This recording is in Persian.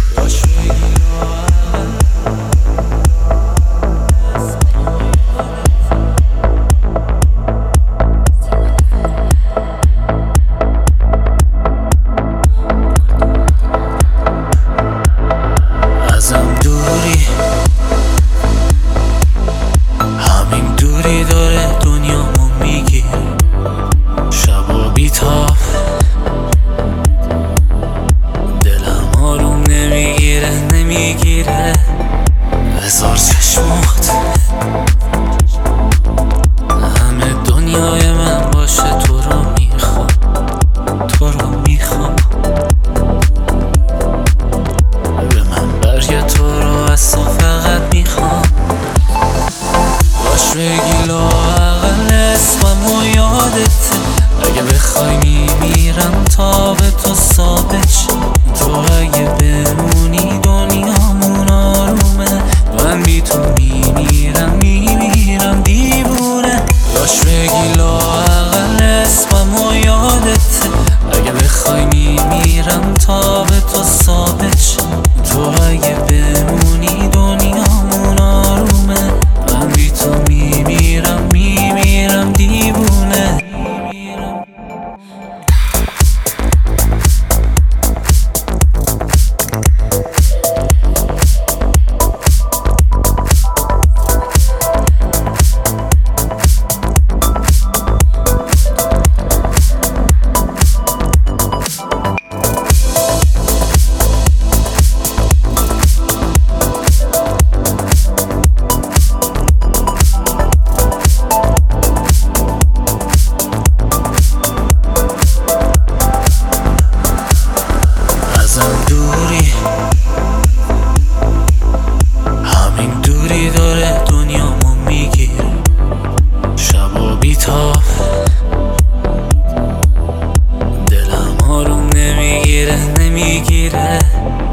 ازم دوری، همین دوری داره دنیامو میگیره. شبا بیتاب دلم آروم نمیگیره. هزار چشمات همه دنیای من باشه، تو رو میخوام به من برگه، تو رو از تو فقط میخوام. باش بگی لااقل اسمم و یادته، اگه بخوای میمیرم تا به تو ثابت شه. تو اگه بمونی دنیامون آرومه، من بی تو میمیرم دیوونه. باش بگی لااقل اسمم و یادته، اگه بخوای میمیرم تا به تو ثابت شه. تو اگه بمونی دنیامون آرومه، من بی تو میمیرم دیوونه. ازم دوری، همین دوری داره دنیامو میگیره. شبا بیتاب دلم آروم نمیگیره.